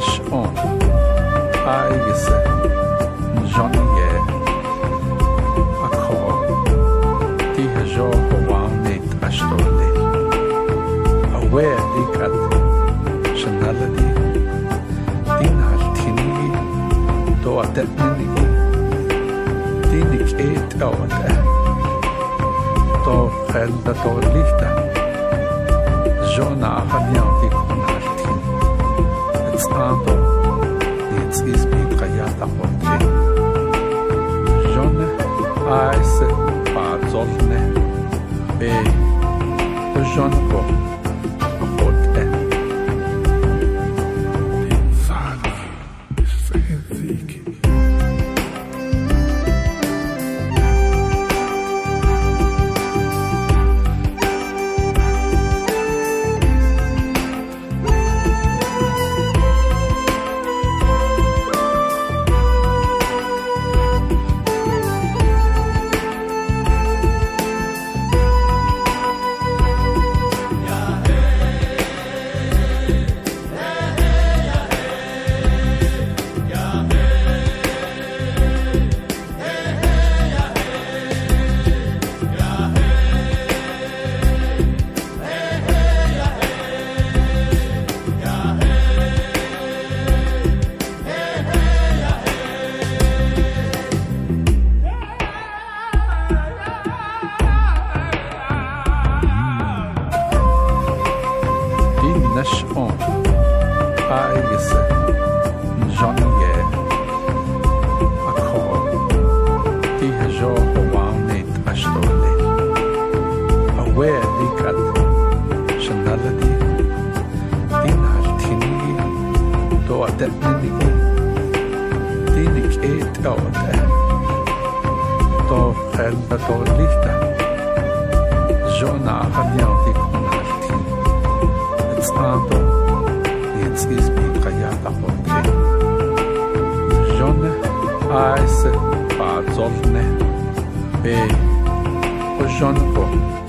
nashon aigese njoniye akho ti jo howanet ashtole awe dikat shanaladi din haltini do atetni dinik et awata to felda to lichta jona hanyati kunaltin etstando jetzt is mi khayata hote jona aise pazolne be jonko hote sag sehzik nashon aigese njoniye akho ti jo howanet ashtole awe dikat shanaladi din haltini do atetni dinik et awata to felda to lichta jona hanyati kunaltin etstando jetzt is mi khayata hote jona aise pazolne be jonko